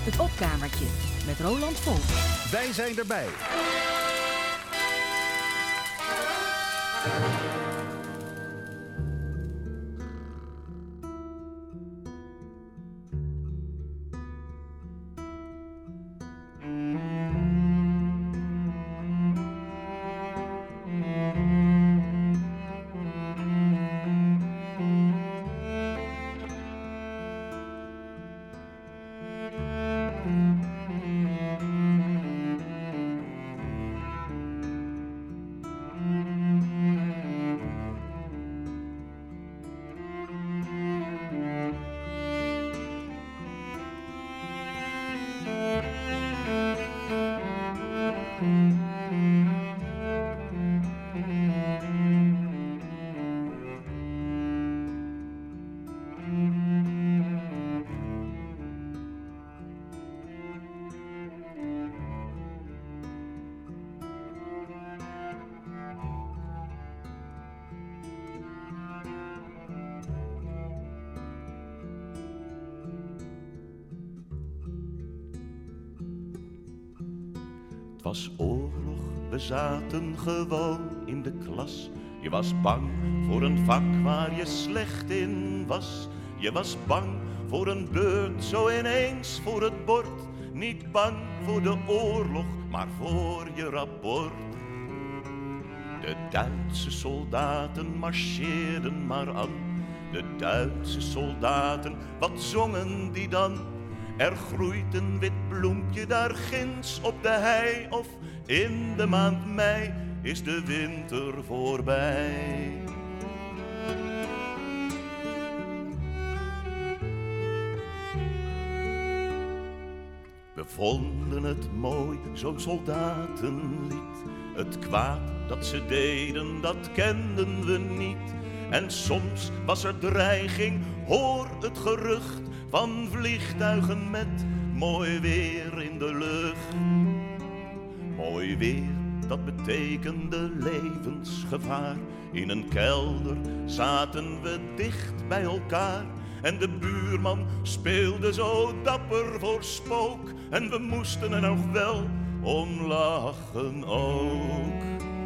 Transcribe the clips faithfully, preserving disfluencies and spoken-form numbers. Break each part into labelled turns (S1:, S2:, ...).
S1: Het opkamertje met Roland Volk.
S2: Wij zijn erbij.
S3: Het was oorlog, we zaten gewoon in de klas. Je was bang voor een vak waar je slecht in was. Je was bang voor een beurt, zo ineens voor het bord. Niet bang voor de oorlog, maar voor je rapport. De Duitse soldaten marcheerden maar aan. De Duitse soldaten, wat zongen die dan? Er groeit een wit bloempje daar ginds op de hei, of in de maand mei is de winter voorbij. We vonden het mooi, zo'n soldatenlied. Het kwaad dat ze deden, dat kenden we niet. En soms was er dreiging, hoor het gerucht van vliegtuigen met mooi weer in de lucht. Mooi weer, dat betekende levensgevaar. In een kelder zaten we dicht bij elkaar. En de buurman speelde zo dapper voor spook. En we moesten er nog wel om lachen ook.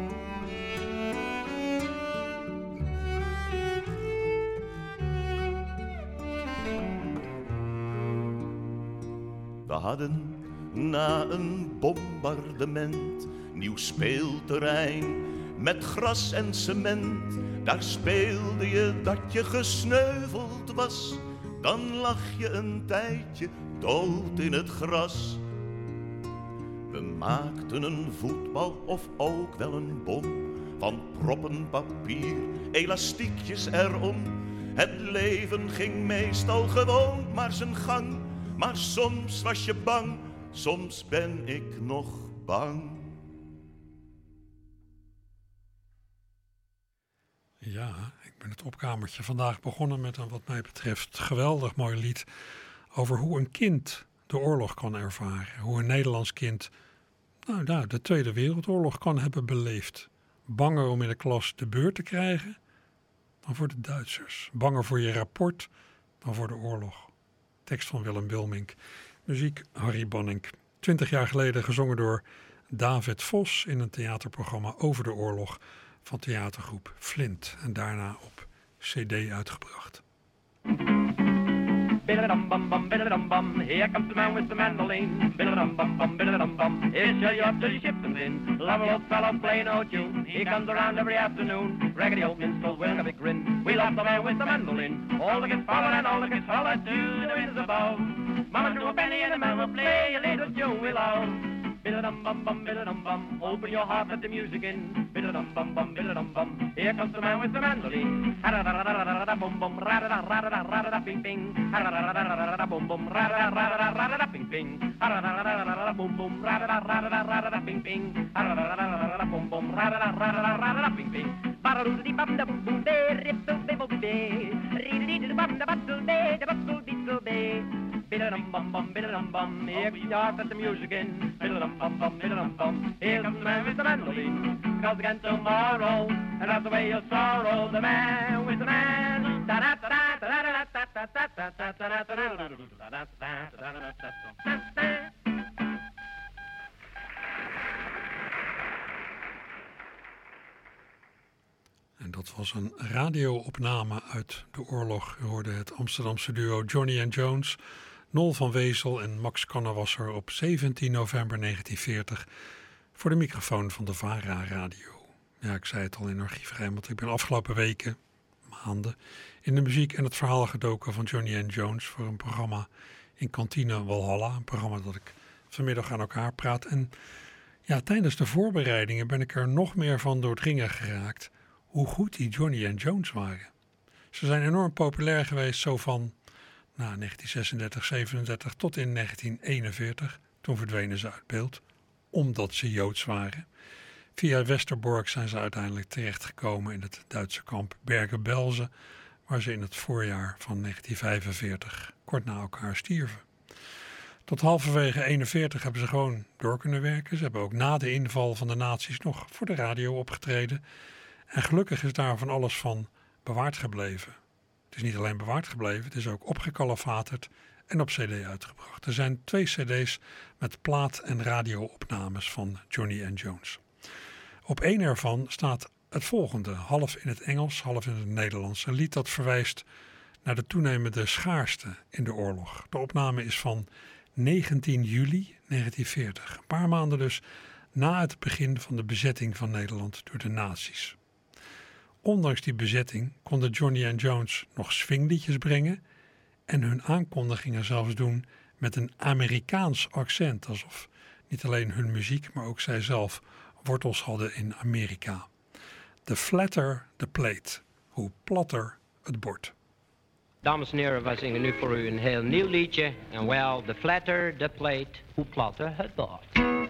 S3: We hadden na een bombardement nieuw speelterrein met gras en cement. Daar speelde je dat je gesneuveld was. Dan lag je een tijdje dood in het gras. We maakten een voetbal of ook wel een bom van proppen papier, elastiekjes erom. Het leven ging meestal gewoon maar zijn gang. Maar soms was je bang, soms ben ik nog bang.
S4: Ja, ik ben het opkamertje vandaag begonnen met een wat mij betreft geweldig mooi lied over hoe een kind de oorlog kan ervaren. Hoe een Nederlands kind nou, nou, de Tweede Wereldoorlog kan hebben beleefd. Banger om in de klas de beurt te krijgen dan voor de Duitsers. Banger voor je rapport dan voor de oorlog. Tekst van Willem Wilmink. Muziek Harry Bannink. Twintig jaar geleden gezongen door David Vos in een theaterprogramma over de oorlog van theatergroep Flint. En daarna op C D uitgebracht.
S5: Biddle-dum-bum-bum, biddle-dum-bum, here comes the man with the mandolin. Biddle-dum-bum-bum, biddle-dum-bum, he'll show you up till you ship them in. Lovely old fellow play no tune, he comes around every afternoon. Raggedy old minstrel wearing a big grin, we love the man with the mandolin. All the kids follow and all the kids follow to the winds above. Mama drew a penny and the man will play a little tune we love. Biddle-dum-bum-bum, biddle-dum-bum, open your heart, let the music in. Biddle-dum-bum-bum, biddle-dum-bum, here comes the man with the mandolin. Ha-da-da-da-da-da-da-bum-bum, ra-da-da-ra-da-da-ra-da-da-bing-bing. Ha-da-da-da-da-da-da-bum-bum, ra-da-da-ra-da-da-ra-da-da-bing-bing. Ha-da-da-da-da-da-da-bum-bum, ra-da-da-ra-da-da-ra-da-da-bing-bing. Ha-da-da-da-da-da-bum-bum, ra-da-da-ra-da-da-ra-da-da-bing-bing. Ba-da-doo-dee-bum-da-bum-bum-bee-rip-bum-bee-bum-bee. Ri-di-di-di-bum-da-bum-da-bum-dee-da-bum-dee-bum-bee. Biddle-dum-bum-bum, biddle-dum-bum, here comes the heart, let the music in. Biddle-dum-bum-bum, biddle-dum-bum, here comes the man with the mandolin. Comes again tomorrow, and that's the way you'll sorrow. The man with the man, da-da-da-da-da-da-da-da.
S4: En dat was een radioopname uit de oorlog. U hoorde het Amsterdamse duo Johnny and Jones. Nol van Wezel en Max Kannewasser op zeventien november negentien veertig voor de microfoon van de VARA Radio. Ja, ik zei het al in archiefgeheim, want ik ben afgelopen weken, maanden, in de muziek en het verhaal gedoken van Johnny and Jones voor een programma in Kantine Walhalla. Een programma dat ik vanmiddag aan elkaar praat. En ja, tijdens de voorbereidingen ben ik er nog meer van doordringen geraakt hoe goed die Johnny and Jones waren. Ze zijn enorm populair geweest, zo van nou, negentien zesendertig, zevenendertig tot in negentien eenenveertig. Toen verdwenen ze uit beeld, omdat ze Joods waren. Via Westerbork zijn ze uiteindelijk terechtgekomen in het Duitse kamp Bergen-Belsen, waar ze in het voorjaar van negentien vijfenveertig kort na elkaar stierven. Tot halverwege eenenveertig hebben ze gewoon door kunnen werken. Ze hebben ook na de inval van de nazi's nog voor de radio opgetreden. En gelukkig is daar van alles van bewaard gebleven. Het is niet alleen bewaard gebleven, het is ook opgekalefaterd en op cd uitgebracht. Er zijn twee cd's met plaat- en radioopnames van Johnny and Jones. Op één ervan staat het volgende, half in het Engels, half in het Nederlands. Een lied dat verwijst naar de toenemende schaarste in de oorlog. De opname is van negentien juli negentien veertig. Een paar maanden dus na het begin van de bezetting van Nederland door de nazi's. Ondanks die bezetting konden Johnny and Jones nog swingliedjes brengen en hun aankondigingen zelfs doen met een Amerikaans accent. Alsof niet alleen hun muziek, maar ook zij zelf wortels hadden in Amerika. The flatter the plate, hoe platter het bord.
S2: Dames en heren, wij zingen nu voor u een heel nieuw liedje. En wel, the flatter the plate, hoe platter het bord.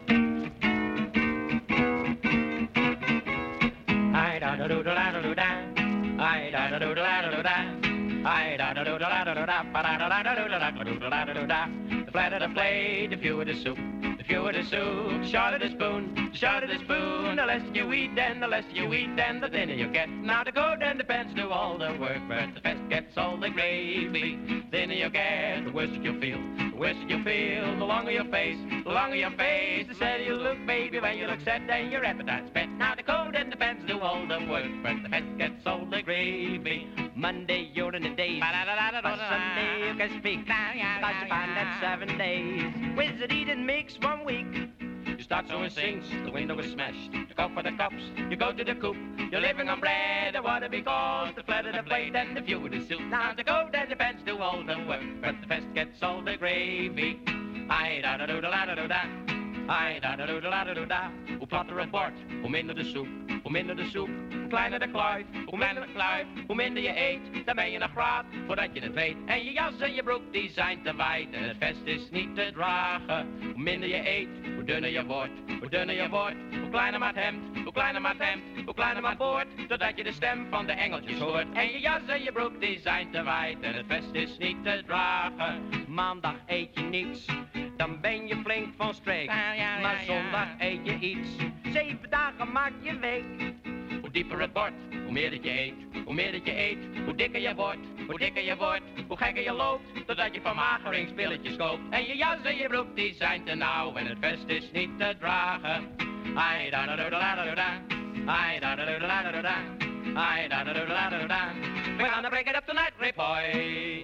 S2: I da da do da da do da, I da da do da da do da, I da da do da da do da, ba da da da do da da do da da do da. The flatter the plate, the fewer the soup. The fewer the soup, the shorter the spoon, the shorter the spoon, the less you eat, and the less you eat, and the thinner you get. Now the goat and the pants do all the work, but the fest gets all the gravy. The thinner you get, the worse you feel. The worse you feel, the longer your face, the longer your face, the sadder you look, baby, when you look sad and your appetite's spent. Now the goat and the pants do all the work, but the fest gets all the gravy. Monday you're in the days, by Sunday you can speak, cause you find that seven days. Wizard eating mix one week. You start sowing sinks, the window is smashed. You go for the cups, you go to the coop. You're living on bread and water because the flatter the plate and the fewer the soup. Now the goat and the pants do all the work, but the fest gets all the gravy. I da da do da la da do da. I da da do da la da do da. Hoe platter het bord, hoe minder de soep. Hoe minder de soep, hoe kleiner de kluif. Hoe kleiner de kluif, hoe minder je eet. Dan ben je nog praat, voordat je het weet. En je jas en je broek, die zijn te wijd. En het vest is niet te dragen. Hoe minder je eet, hoe dunner je wordt. Hoe dunner je wordt, hoe kleiner maar het hemd. Hoe kleiner maar het hemd, hoe kleiner maar het boord. Totdat je de stem van de engeltjes hoort. En je jas en je broek, die zijn te wijd. En het vest is niet te dragen. Maandag eet je niets, dan ben je flink van streek. Maar zondag eet je iets. Zeven dagen maak je week. Hoe dieper het bord, hoe meer dat je eet. Hoe meer dat je eet, hoe dikker je wordt. Hoe dikker je wordt, hoe gekker je loopt. Totdat je vermageringspilletjes koopt. En je jas en je broek, die zijn te nauw. En het vest is niet te dragen. Ai da da da da da da da. Ai da da da da da da. Ai da da da da da da. We're gonna break it up tonight, Rip Boy.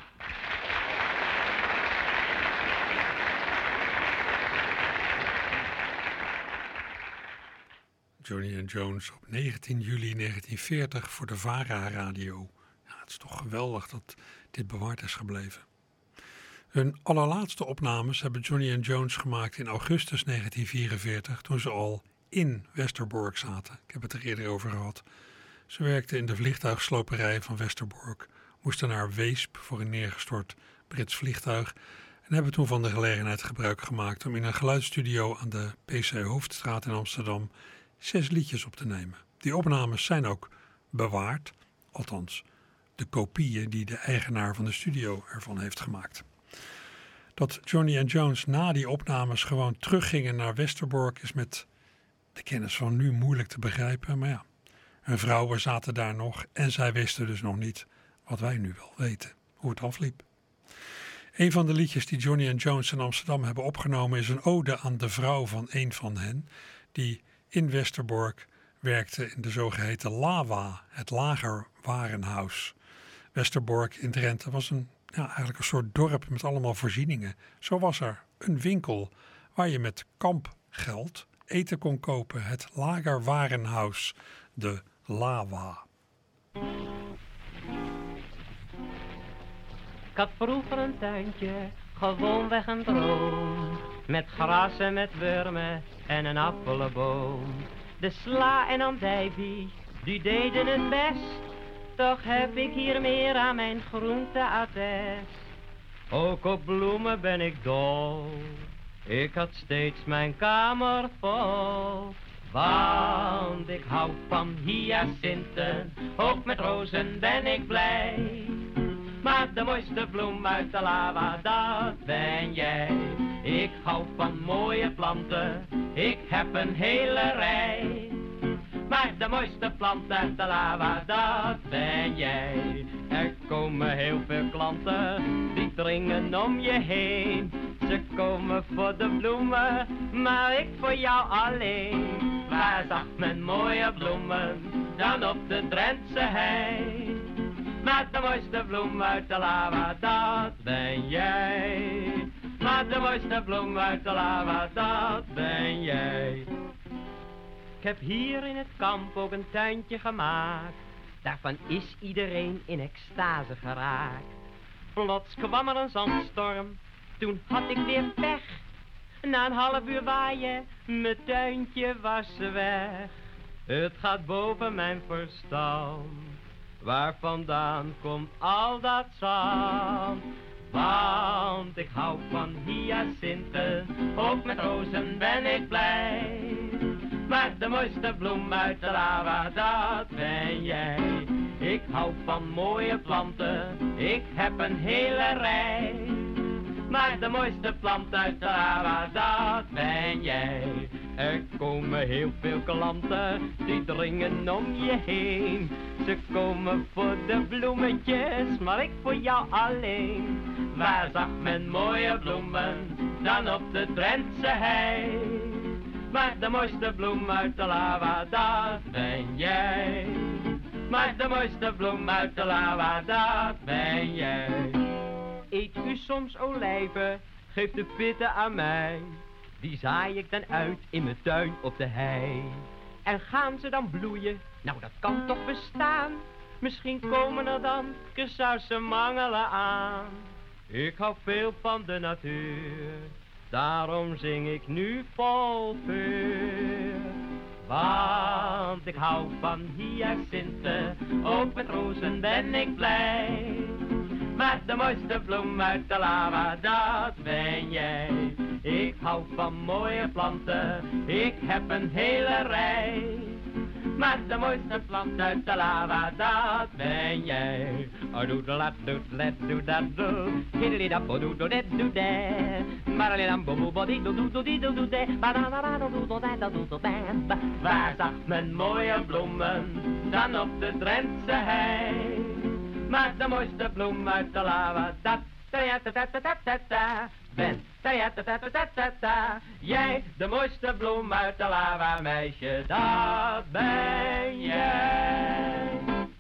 S4: Johnny and Jones op negentien juli negentien veertig voor de VARA Radio. Ja, het is toch geweldig dat dit bewaard is gebleven. Hun allerlaatste opnames hebben Johnny and Jones gemaakt in augustus negentien vierenveertig, toen ze al in Westerbork zaten. Ik heb het er eerder over gehad. Ze werkten in de vliegtuigsloperij van Westerbork, moesten naar Weesp voor een neergestort Brits vliegtuig en hebben toen van de gelegenheid gebruik gemaakt om in een geluidsstudio aan de P C Hoofdstraat in Amsterdam zes liedjes op te nemen. Die opnames zijn ook bewaard, althans de kopieën die de eigenaar van de studio ervan heeft gemaakt. Dat Johnny and Jones na die opnames gewoon teruggingen naar Westerbork is met de kennis van nu moeilijk te begrijpen, maar ja, hun vrouwen zaten daar nog en zij wisten dus nog niet wat wij nu wel weten. hoe het afliep. Een van de liedjes die Johnny en Jones in Amsterdam hebben opgenomen is een ode aan de vrouw van een van hen, die in Westerbork werkte in de zogeheten Lawa, het lagerwarenhuis. Westerbork in Drenthe was een, ja, eigenlijk een soort dorp met allemaal voorzieningen. Zo was er een winkel waar je met kampgeld eten kon kopen. Het lagerwarenhuis, de Lawa.
S6: Ik had vroeger een tuintje, gewoonweg een droom. Met gras en met wormen en een appelenboom. De sla en andijvie, die deden het best. Toch heb ik hier meer aan mijn groenteattest. Ook op bloemen ben ik dol. Ik had steeds mijn kamer vol. Want ik hou van hyacinten, ook met rozen ben ik blij. Maar de mooiste bloem uit de lava, dat ben jij. Ik hou van mooie planten, ik heb een hele rij. Maar de mooiste plant uit de lava, dat ben jij. Er komen heel veel klanten, die dringen om je heen. Ze komen voor de bloemen, maar ik voor jou alleen. Waar zag men mooie bloemen, dan op de Drentse hei. Maar de mooiste bloem uit de lava, dat ben jij. Maar de mooiste bloem uit de lava, dat ben jij. Ik heb hier in het kamp ook een tuintje gemaakt. Daarvan is iedereen in extase geraakt. Plots kwam er een zandstorm, toen had ik weer pech. Na een half uur waaien, mijn tuintje was weg. Het gaat boven mijn verstand. Waar vandaan komt al dat zand? Want ik hou van hyacinten, ook met rozen ben ik blij. Maar de mooiste bloem uit de lava, dat ben jij. Ik hou van mooie planten, ik heb een hele rij. Maar de mooiste plant uit de lava, dat ben jij. Er komen heel veel klanten, die dringen om je heen. Ze komen voor de bloemetjes, maar ik voor jou alleen. Waar zag men mooie bloemen, dan op de Drentse hei. Maar de mooiste bloem uit de lava, dat ben jij. Maar de mooiste bloem uit de lava, dat ben jij. Eet u soms olijven, geef de pitten aan mij. Die zaai ik dan uit in mijn tuin op de hei. En gaan ze dan bloeien? Nou, dat kan toch bestaan? Misschien komen er dan kersausen mangelen aan. Ik hou veel van de natuur, daarom zing ik nu vol vuur. Want ik hou van hyacinten, ook met rozen ben ik blij. Maar de mooiste bloem uit de lava, dat ben jij. Ik hou van mooie planten, ik heb een hele rij. Maar de mooiste plant uit de lava, dat ben jij. Doedelat, doedelet, doedadoe, hiddelidapo, doedelet, doede. Maralidambobobo, doedoedoedoedoede, badadadadoedoedoedoedoedoe. Waar zag men mooie bloemen, dan op de Drentse hei. Maar de mooiste bloem uit de lava, dat, ta-ta-ta-ta-ta-ta, ben, ta-ta-ta-ta-ta-ta. Jij, de mooiste bloem uit de lava, meisje, dat ben jij.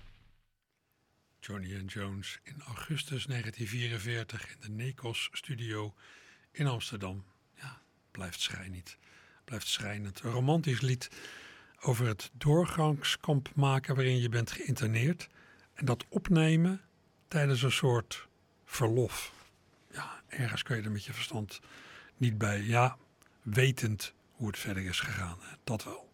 S4: Johnny and Jones in augustus negentien vierenveertig in de Nekos Studio in Amsterdam. Ja, blijft schrijnend. Blijft schrijnend. Een romantisch lied over het doorgangskamp maken waarin je bent geïnterneerd. En dat opnemen tijdens een soort verlof. Ja, ergens kun je er met je verstand niet bij. Ja, wetend hoe het verder is gegaan. Dat wel.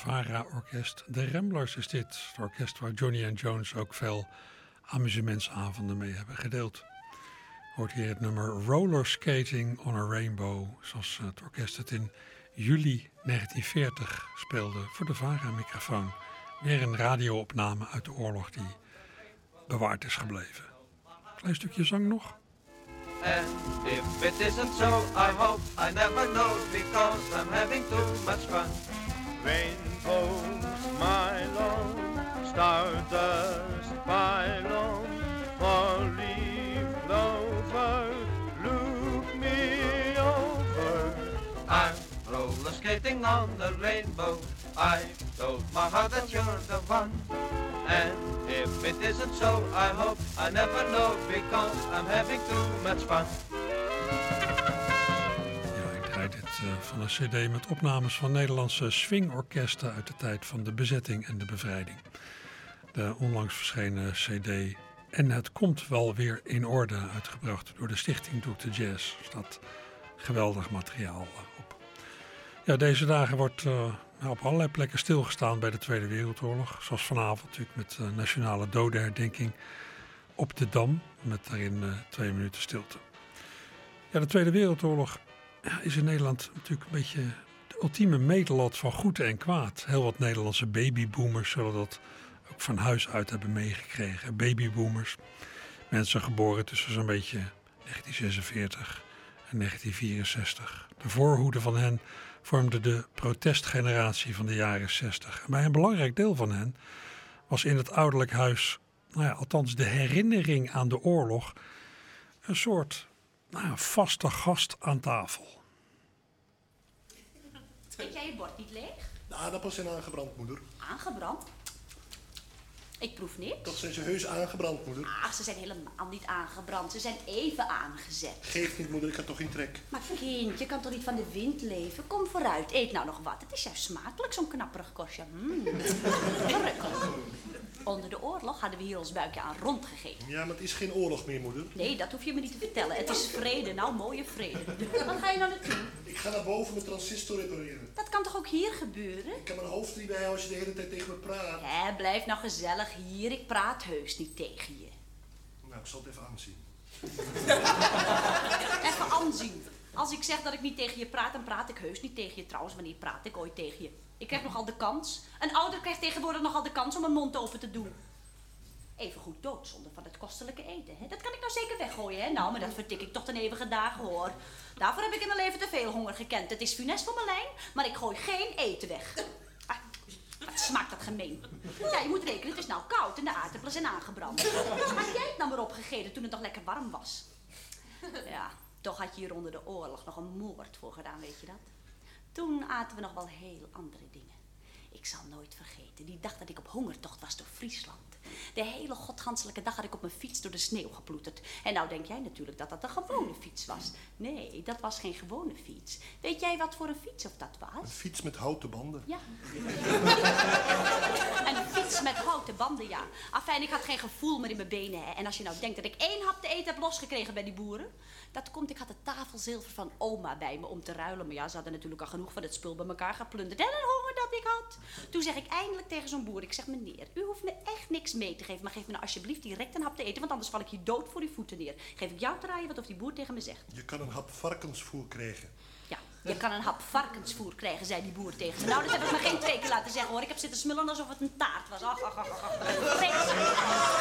S4: VARA-orkest. De Ramblers is dit, het orkest waar Johnny and Jones ook veel amusementsavonden mee hebben gedeeld. Hoort hier het nummer Roller Skating on a Rainbow, zoals het orkest het in juli negentien veertig speelde voor de VARA-microfoon. Weer een radioopname uit de oorlog die bewaard is gebleven. Klein stukje zang nog.
S7: And if it isn't so, I hope I never know, because I'm having too much fun. Rainbows smile on, stardust pile on, four-leaf clover, look me over. I'm roller skating on the rainbow, I told my heart that you're the one. And if it isn't so, I hope I never know, because I'm having too much fun.
S4: Ja, ik draai dit uh, van een cd met opnames van Nederlandse swingorkesten uit de tijd van de bezetting en de bevrijding. De onlangs verschenen cd En het komt wel weer in orde, uitgebracht door de stichting Doe de Jazz. Er staat geweldig materiaal op. Ja, deze dagen wordt uh, op allerlei plekken stilgestaan bij de Tweede Wereldoorlog. Zoals vanavond natuurlijk met de nationale dodenherdenking op de Dam. Met daarin uh, twee minuten stilte. Ja, de Tweede Wereldoorlog ja, is in Nederland natuurlijk een beetje de ultieme meetlat van goed en kwaad. Heel wat Nederlandse babyboomers zullen dat ook van huis uit hebben meegekregen. Babyboomers, mensen geboren tussen zo'n beetje negentien zesenveertig en negentien vierenzestig. De voorhoede van hen vormde de protestgeneratie van de jaren zestig. En bij een belangrijk deel van hen was in het ouderlijk huis, nou ja, althans de herinnering aan de oorlog, een soort nou ja, vaste gast aan tafel.
S1: Eet jij je bord niet leeg?
S8: De aardappels zijn aangebrand, moeder.
S1: Aangebrand? Ik proef niks.
S8: Toch zijn ze heus aangebrand, moeder.
S1: Ach, ze zijn helemaal niet aangebrand. Ze zijn even aangezet.
S8: Geeft niet, moeder, ik had toch geen trek.
S1: Maar kind, je kan toch niet van de wind leven? Kom vooruit, eet nou nog wat. Het is juist smakelijk, zo'n knapperig kostje. Mm. Verrukkelijk. Onder de oorlog hadden we hier ons buikje aan rondgegeten.
S8: Ja, maar het is geen oorlog meer, moeder.
S1: Nee, dat hoef je me niet te vertellen. Het is vrede, nou mooie vrede. Wat ga je nou naartoe?
S8: Ik ga naar boven mijn transistor repareren.
S1: Dat kan toch ook hier gebeuren?
S8: Ik kan mijn hoofd niet bij als je de hele tijd tegen me praat.
S1: Hé, blijf nou gezellig hier. Ik praat heus niet tegen je.
S8: Nou, ik zal het even aanzien.
S1: Even aanzien. Als ik zeg dat ik niet tegen je praat, dan praat ik heus niet tegen je. Trouwens, wanneer praat ik ooit tegen je? Ik krijg nogal de kans. Een ouder krijgt tegenwoordig nogal de kans om een mond open te doen. Even goed doodzonde van het kostelijke eten, hè? Dat kan ik nou zeker weggooien, hè? Nou, maar dat vertik ik toch ten eeuwige dagen, hoor. Daarvoor heb ik in mijn leven te veel honger gekend. Het is funest voor mijn lijn, maar ik gooi geen eten weg. Ah, wat smaakt dat gemeen. Ja, je moet rekenen, het is nou koud en de aardappelen zijn aangebrand. Had jij het nou maar opgegeten toen het nog lekker warm was? Ja, toch had je hier onder de oorlog nog een moord voor gedaan, weet je dat? Toen aten we nog wel heel andere dingen. Ik zal nooit vergeten, die dag dat ik op hongertocht was door Friesland. De hele godganselijke dag had ik op mijn fiets door de sneeuw geploeterd. En nou denk jij natuurlijk dat dat een gewone fiets was. Nee, dat was geen gewone fiets. Weet jij wat voor een fiets of dat was?
S8: Een fiets met houten banden.
S1: Ja. Een fiets met houten banden, ja. Afijn, ik had geen gevoel meer in mijn benen, hè. En als je nou denkt dat ik één hap te eten heb losgekregen bij die boeren, dat komt, ik had het tafelzilver van oma bij me om te ruilen. Maar ja, ze hadden natuurlijk al genoeg van het spul bij elkaar geplunderd. En een honger dat ik had. Toen zeg ik eindelijk tegen zo'n boer, ik zeg, meneer, u hoeft me echt niks mee te geven, maar geef me nou alsjeblieft direct een hap te eten, want anders val ik hier dood voor uw voeten neer. Geef ik jou te raaien wat of die boer tegen me zegt.
S8: Je kan een hap varkensvoer krijgen.
S1: Ja, je kan een hap varkensvoer krijgen, zei die boer tegen me. Nou, dat heb ik me geen twee keer laten zeggen, hoor. Ik heb zitten smullen alsof het een taart was. Ach, ach, ach, ach. Vreselijk.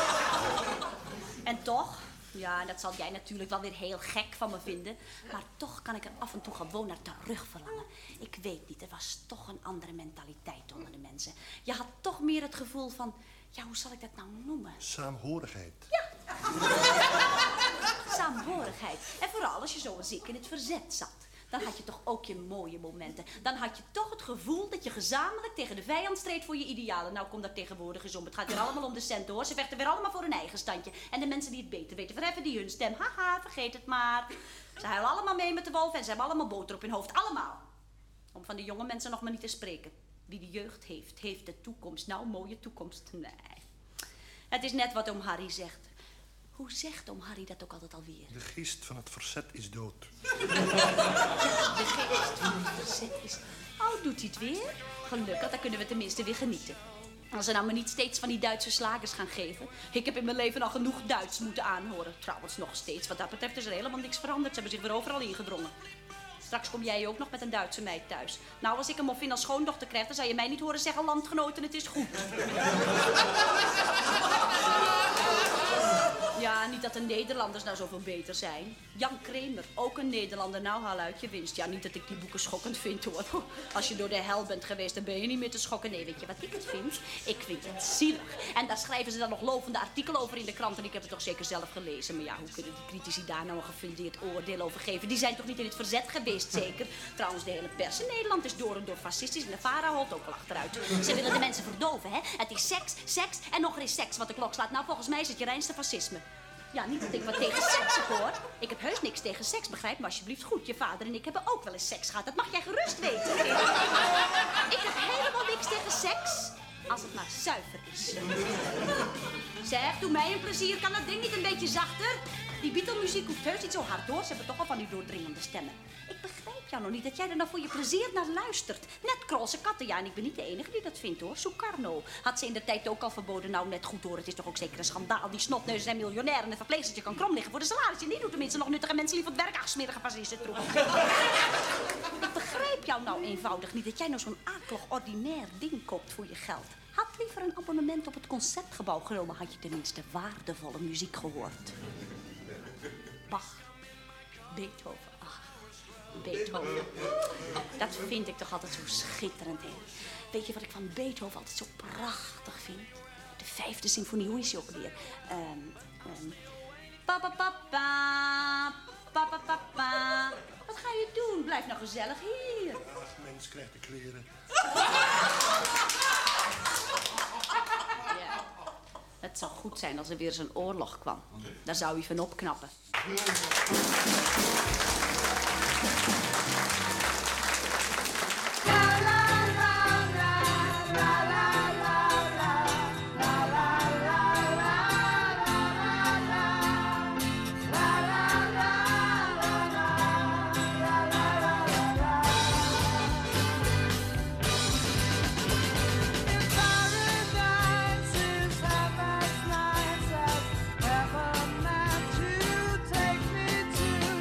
S1: En toch, ja, dat zal jij natuurlijk wel weer heel gek van me vinden, maar toch kan ik er af en toe gewoon naar terug verlangen. Ik weet niet, er was toch een andere mentaliteit onder de mensen. Je had toch meer het gevoel van, ja, hoe zal ik dat nou noemen?
S8: Saamhorigheid.
S1: Ja. Saamhorigheid. En vooral als je zoals ik in het verzet zat. Dan had je toch ook je mooie momenten. Dan had je toch het gevoel dat je gezamenlijk tegen de vijand streed voor je idealen. Nou komt dat tegenwoordig eens om. Het gaat weer allemaal om de centen, hoor. Ze vechten weer allemaal voor hun eigen standje. En de mensen die het beter weten, verheffen die hun stem. Haha, vergeet het maar. Ze huilen allemaal mee met de wolf en ze hebben allemaal boter op hun hoofd. Allemaal. Om van de jonge mensen nog maar niet te spreken. Wie de jeugd heeft, heeft de toekomst. Nou, mooie toekomst. Nee. Het is net wat oom Harry zegt. Hoe zegt oom Harry dat ook altijd alweer?
S8: De geest van het verzet is dood.
S1: De geest van het verzet is... Oh, doet hij het weer? Gelukkig, dan kunnen we tenminste weer genieten. Als ze nou maar niet steeds van die Duitse slagers gaan geven. Ik heb in mijn leven al genoeg Duits moeten aanhoren. Trouwens, nog steeds. Wat dat betreft is er helemaal niks veranderd. Ze hebben zich weer overal ingedrongen. Straks kom jij ook nog met een Duitse meid thuis. Nou, als ik hem of in als schoondochter krijg, dan zal je mij niet horen zeggen... landgenoten, het is goed. Ja, niet dat de Nederlanders nou zoveel beter zijn. Jan Kramer, ook een Nederlander. Nou, haal uit je winst. Ja, niet dat ik die boeken schokkend vind, hoor. Als je door de hel bent geweest, dan ben je niet meer te schokken. Nee, weet je wat ik het vind? Ik vind het zielig. En daar schrijven ze dan nog lovende artikelen over in de krant. En ik heb het toch zeker zelf gelezen. Maar ja, hoe kunnen die critici daar nou een gefundeerd oordeel over geven? Die zijn toch niet in het verzet geweest, zeker? Trouwens, de hele pers in Nederland is door en door fascistisch. En de VARA holt ook al achteruit. Ze willen de mensen verdoven, hè? Het is seks, seks en nog er is seks wat de klok slaat. Nou, volgens mij is het je reinste fascisme. Ja, niet dat ik wat tegen seks heb, hoor. Ik heb heus niks tegen seks, begrijp me alsjeblieft goed. Je vader en ik hebben ook wel eens seks gehad. Dat mag jij gerust weten. Ik heb helemaal niks tegen seks, als het maar zuiver is. Zeg, doe mij een plezier. Kan dat ding niet een beetje zachter? Die Beatle-muziek hoeft heus niet zo hard, hoor. Ze hebben toch al van die doordringende stemmen. Ik begrijp jou nog niet dat jij er nou voor je plezier naar luistert. Net Krolse katten, ja, en ik ben niet de enige die dat vindt, hoor. Sukarno had ze in de tijd ook al verboden. Nou, net goed, hoor. Het is toch ook zeker een schandaal. Die snotneuzen zijn miljonair en het verpleegstertje kan krom liggen voor de salaris. En die doet tenminste nog nuttige mensen liever het werk. Ach, smerige fascisten troep. Ik begrijp jou nou eenvoudig niet dat jij nou zo'n akelig ordinair ding koopt voor je geld. Had liever een abonnement op het Concertgebouw genomen, had je tenminste waardevolle muziek gehoord. Bach, Beethoven, ach, Beethoven. Dat vind ik toch altijd zo schitterend, hè? Weet je wat ik van Beethoven altijd zo prachtig vind? De vijfde symfonie, hoe is die ook weer? Um, um, pa pa pa pa, pa pa pa pa. Wat ga je doen? Blijf nou gezellig hier.
S8: Ach, mens krijgt de kleren.
S1: Ja. Het zou goed zijn als er weer eens een oorlog kwam. Daar zou u van opknappen.
S9: Take me to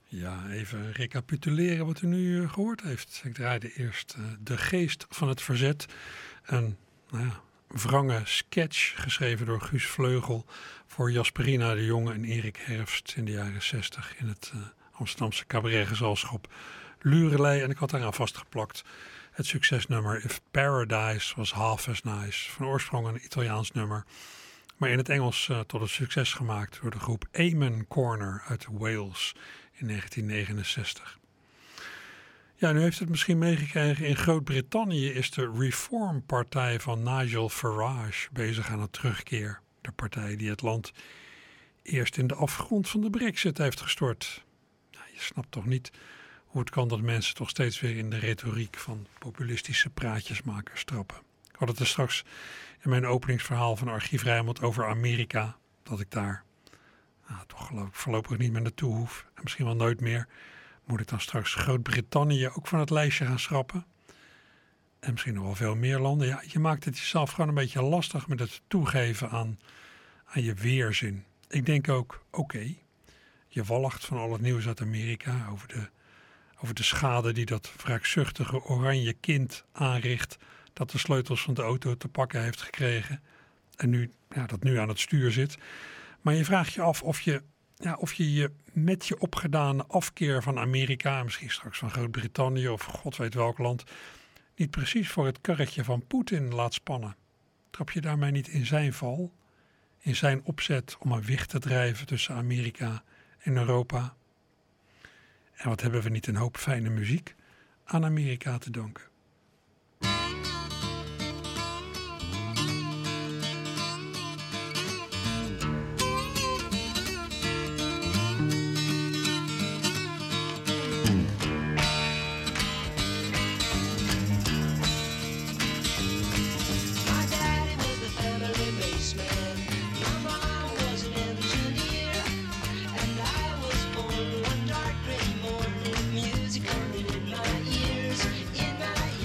S4: Ja, even recapituleren wat u nu uh, gehoord heeft. Ik draaide eerst uh, De Geest van het Verzet. Een nou ja, wrange sketch geschreven door Guus Vleugel voor Jasperina de Jonge en Erik Herfst in de jaren zestig in het uh, Amsterdamse cabaretgezelschap Lurelei. En ik had daaraan vastgeplakt het succesnummer If Paradise Was Half As Nice. Van oorsprong een Italiaans nummer, maar in het Engels uh, tot een succes gemaakt door de groep Amen Corner uit Wales in negentien negenenzestig. Ja, nu heeft het misschien meegekregen. In Groot-Brittannië is de Reform-partij van Nigel Farage bezig aan een terugkeer. De partij die het land eerst in de afgrond van de Brexit heeft gestort. Ja, je snapt toch niet hoe het kan dat mensen toch steeds weer in de retoriek van populistische praatjesmakers trappen. Ik had het er straks in mijn openingsverhaal van Archief Rijnmond over Amerika, dat ik daar nou, toch geloof ik voorlopig niet meer naartoe hoef. En misschien wel nooit meer. Moet ik dan straks Groot-Brittannië ook van het lijstje gaan schrappen? En misschien nog wel veel meer landen. Ja, je maakt het jezelf gewoon een beetje lastig met het toegeven aan, aan je weerzin. Ik denk ook, oké, okay, je walgt van al het nieuws uit Amerika over de, over de schade die dat wraakzuchtige oranje kind aanricht, dat de sleutels van de auto te pakken heeft gekregen en nu, ja, dat nu aan het stuur zit. Maar je vraagt je af of je, ja, of je je met je opgedane afkeer van Amerika, misschien straks van Groot-Brittannië of god weet welk land, niet precies voor het karretje van Poetin laat spannen. Trap je daarmee niet in zijn val, in zijn opzet om een wicht te drijven tussen Amerika en Europa? En wat hebben we niet een hoop fijne muziek aan Amerika te danken?
S9: Music coming in my ears, in my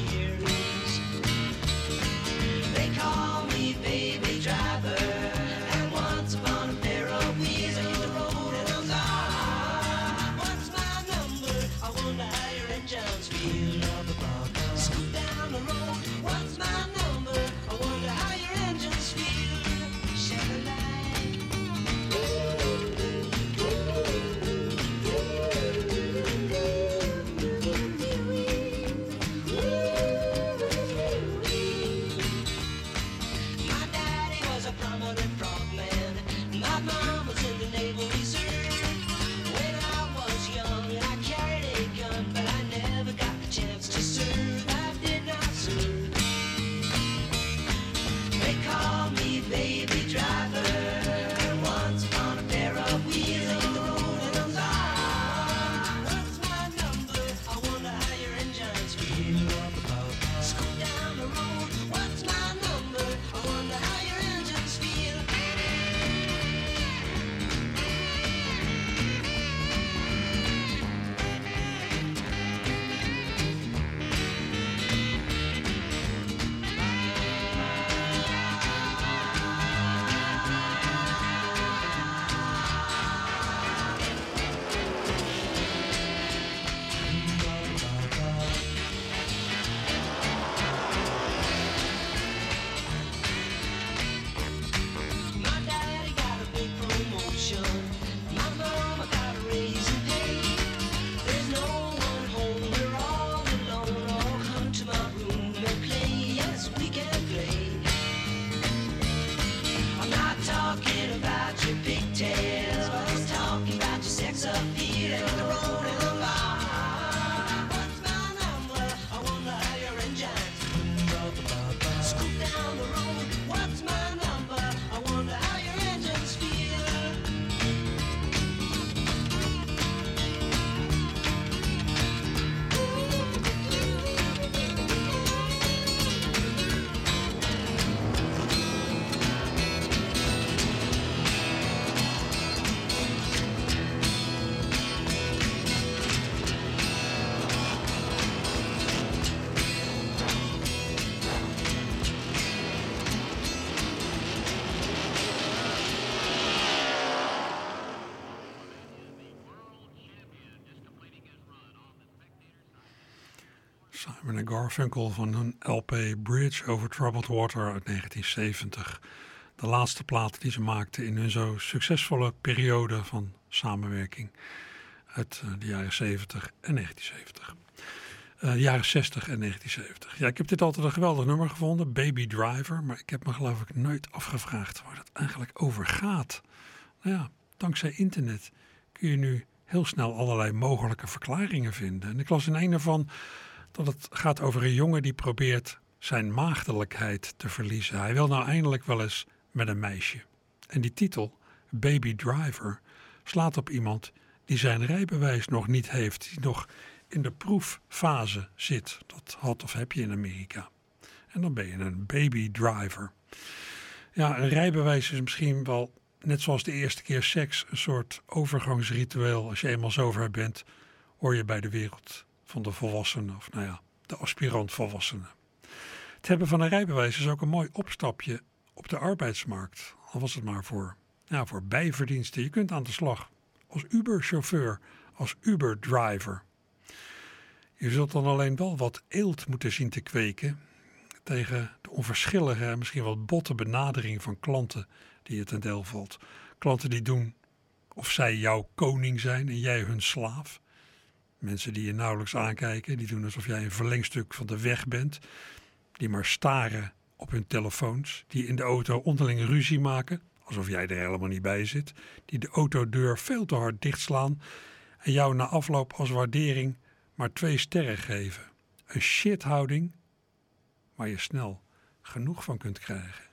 S4: Simon en Garfunkel van hun L P Bridge Over Troubled Water uit negentien zeventig. De laatste plaat die ze maakten in hun zo succesvolle periode van samenwerking uit uh, de jaren zeventig en negentien zeventig. Uh, jaren zestig en negentien zeventig. Ja, ik heb dit altijd een geweldig nummer gevonden, Baby Driver, maar ik heb me geloof ik nooit afgevraagd waar het eigenlijk over gaat. Nou ja, dankzij internet kun je nu heel snel allerlei mogelijke verklaringen vinden. En ik las in een ervan dat het gaat over een jongen die probeert zijn maagdelijkheid te verliezen. Hij wil nou eindelijk wel eens met een meisje. En die titel, Baby Driver, slaat op iemand die zijn rijbewijs nog niet heeft, die nog in de proeffase zit. Dat had of heb je in Amerika. En dan ben je een baby driver. Ja, een rijbewijs is misschien wel, net zoals de eerste keer seks, een soort overgangsritueel. Als je eenmaal zover bent, hoor je bij de wereld van de volwassenen, of nou ja, de aspirant volwassenen. Het hebben van een rijbewijs is ook een mooi opstapje op de arbeidsmarkt. Al was het maar voor, ja, voor bijverdiensten. Je kunt aan de slag als Uber-chauffeur, als Uber-driver. Je zult dan alleen wel wat eelt moeten zien te kweken tegen de onverschillige en misschien wat botte benadering van klanten die je ten deel valt. Klanten die doen of zij jouw koning zijn en jij hun slaaf. Mensen die je nauwelijks aankijken, die doen alsof jij een verlengstuk van de weg bent. Die maar staren op hun telefoons, die in de auto onderling ruzie maken, alsof jij er helemaal niet bij zit. Die de autodeur veel te hard dichtslaan en jou na afloop als waardering maar twee sterren geven. Een shithouding waar je snel genoeg van kunt krijgen.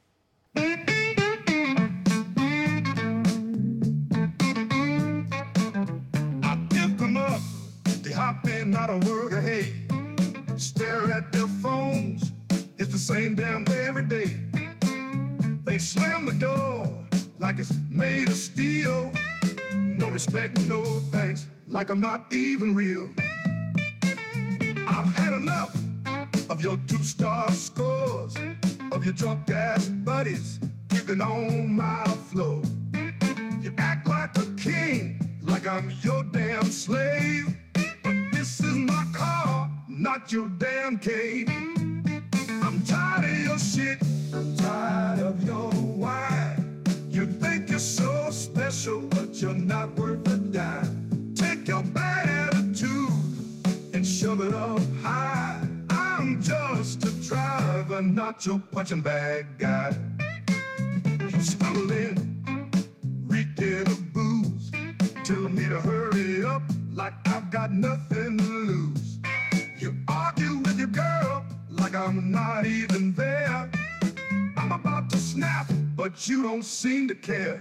S9: I pick them up, they hop in, not a word of hate. Stare at their phones, it's the same damn every day. They slam the door like it's made of steel. No respect, no thanks, like I'm not even real. I've had enough of your two-star scores, of your drunk-ass buddies keeping on my floor. You act like a king, like I'm your damn slave. But this is my car, not your damn cave. I'm tired of your shit, I'm tired of your wine. You think you're so special, but you're not worth a dime. Take your bad attitude and shove it up high. I'm just a driver, not your punching bag guy. You stumble in, reeked of booze, tell me to hurry up like I've got nothing to lose. You argue with your girl like I'm not even there. I'm about to snap, but you don't seem to care.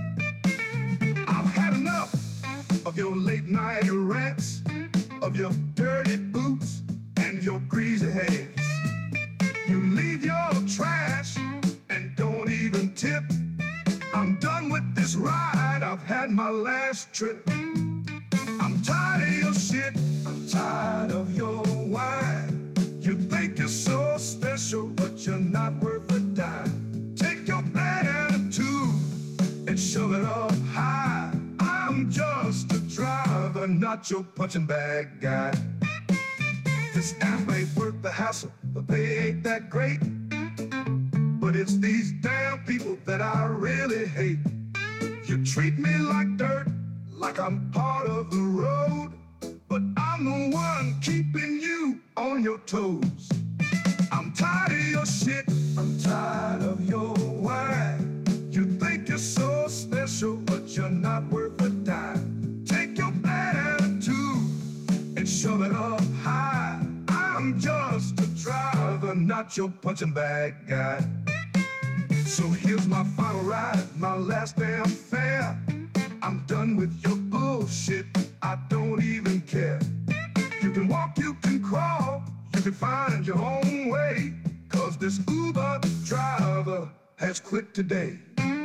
S9: I've had enough of your late night rants, of your dirty boots and your greasy hands. You leave your trash and don't even tip. I'm done with this ride, I've had my last trip. I'm tired of your shit, I'm tired of your wine. You think you're so special, but you're not worth a dime. Take your bad attitude and shove it up high. I'm just a driver, not your punching bag guy. This app ain't worth the hassle, but they ain't that great. But it's these damn people that I really hate. You treat me like dirt, like I'm part of the road, but I'm the one keeping you on your toes. I'm tired of your shit, I'm tired of your wine. You think you're so special, but you're not worth a dime. Take your bad attitude and shove it up high. I'm just a driver, not your punching bag guy. So here's my final ride, my last damn fare. I'm done with your bullshit, I don't even care. You can walk, you can crawl, you can find your own way, 'cause this Uber driver has quit today.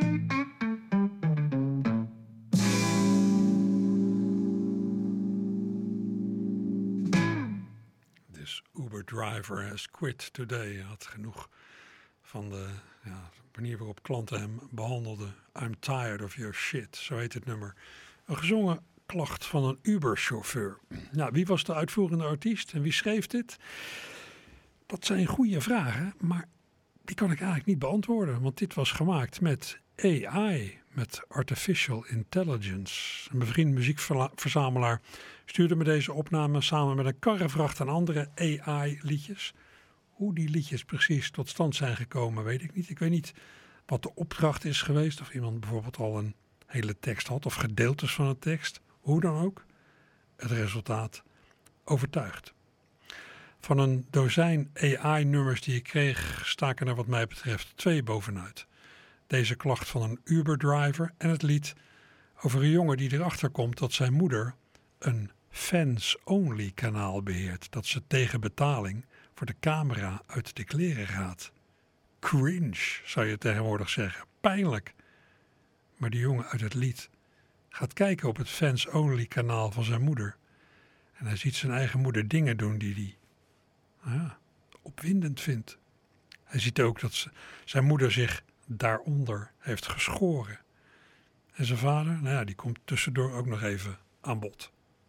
S4: This Uber driver has quit today. Hij had genoeg van de, ja, de manier waarop klanten hem behandelden. I'm tired of your shit, zo heet het nummer. Een gezongen klacht van een Uber-chauffeur. Nou, wie was de uitvoerende artiest en wie schreef dit? Dat zijn goede vragen, maar die kan ik eigenlijk niet beantwoorden. Want dit was gemaakt met A I, met Artificial Intelligence. Een bevriend muziekverzamelaar stuurde me deze opname samen met een karrevracht aan andere A I-liedjes. Hoe die liedjes precies tot stand zijn gekomen, weet ik niet. Ik weet niet wat de opdracht is geweest. Of iemand bijvoorbeeld al een hele tekst had of gedeeltes van een tekst. Hoe dan ook. Het resultaat overtuigt. Van een dozijn A I-nummers die ik kreeg, staken er wat mij betreft twee bovenuit. Deze klacht van een Uber-driver en het lied over een jongen die erachter komt dat zijn moeder een fans-only kanaal beheert. Dat ze tegen betaling voor de camera uit de kleren gaat. Cringe, zou je tegenwoordig zeggen. Pijnlijk. Maar die jongen uit het lied gaat kijken op het fans-only kanaal van zijn moeder. En hij ziet zijn eigen moeder dingen doen die hij nou ja, opwindend vindt. Hij ziet ook dat ze, zijn moeder zich daaronder heeft geschoren. En zijn vader, nou ja, die komt tussendoor ook nog even aan bod.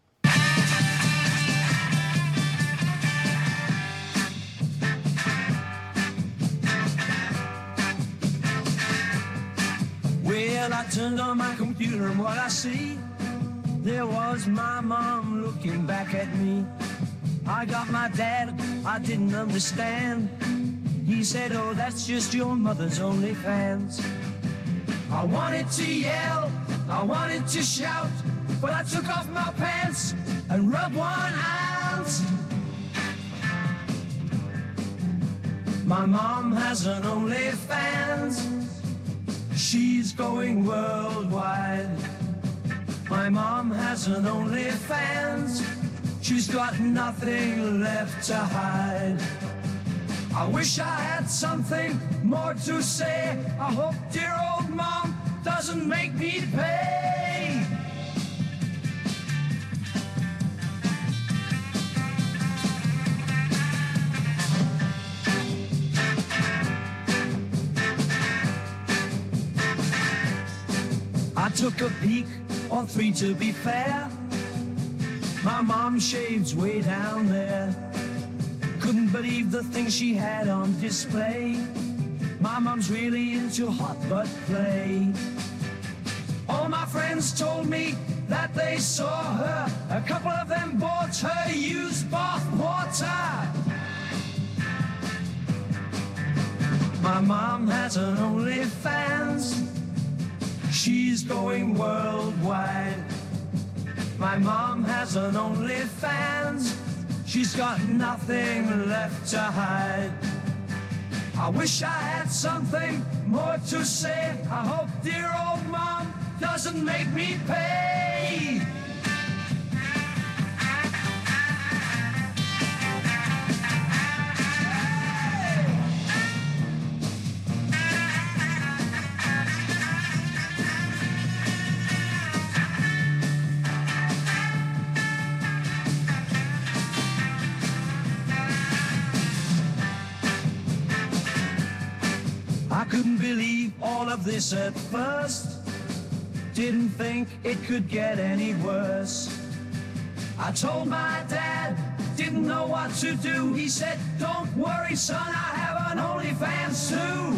S10: Well, I turned on my computer and what I see, there was my mom looking back at me. I got my dad, I didn't understand. He said, oh, that's just your mother's OnlyFans. I wanted to yell, I wanted to shout, but I took off my pants and rubbed one out. My mom has an OnlyFans. She's going worldwide. My mom has an OnlyFans. She's got nothing left to hide. I wish I had something more to say. I hope dear old mom doesn't make me pay. I took a peek, or three to be fair. My mom shaves way down there. Couldn't believe the things she had on display. My mom's really into hot butt play. All my friends told me that they saw her. A couple of them bought her used bath water. My mom has an OnlyFans. She's going worldwide. My mom has an OnlyFans. She's got nothing left to hide. I wish I had something more to say. I hope dear old mom doesn't make me pay. I couldn't believe all of this at first. Didn't think it could get any worse. I told my dad, didn't know what to do. He said, don't worry son, I have an OnlyFans too.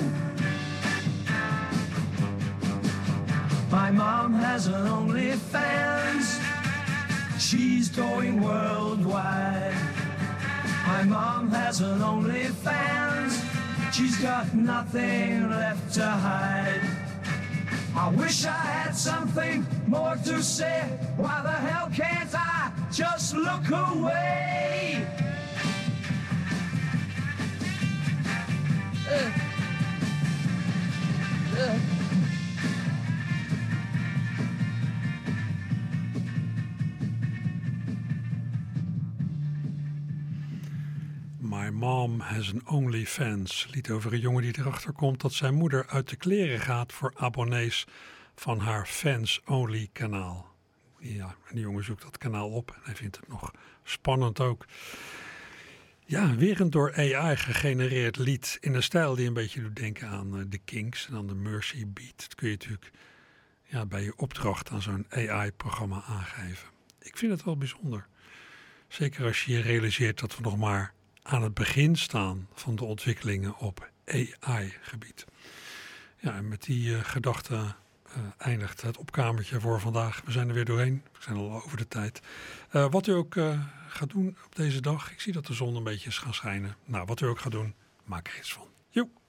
S10: My mom has an OnlyFans. She's going worldwide. My mom has an OnlyFans. She's got nothing left to hide. I wish I had something more to say. Why the hell can't I just look away? Uh, uh.
S4: My Mom Has an OnlyFans. Lied over een jongen die erachter komt dat zijn moeder uit de kleren gaat voor abonnees van haar Fans-Only kanaal. Ja, en die jongen zoekt dat kanaal op en hij vindt het nog spannend ook. Ja, weer een door A I gegenereerd lied in een stijl die een beetje doet denken aan uh, The Kinks en aan de Mercy Beat. Dat kun je natuurlijk ja, bij je opdracht aan zo'n A I-programma aangeven. Ik vind het wel bijzonder. Zeker als je je realiseert dat we nog maar aan het begin staan van de ontwikkelingen op A I-gebied. Ja, en met die uh, gedachte uh, eindigt het opkamertje voor vandaag. We zijn er weer doorheen. We zijn al over de tijd. Uh, wat u ook uh, gaat doen op deze dag. Ik zie dat de zon een beetje is gaan schijnen. Nou, wat u ook gaat doen, maak er iets van. Joep.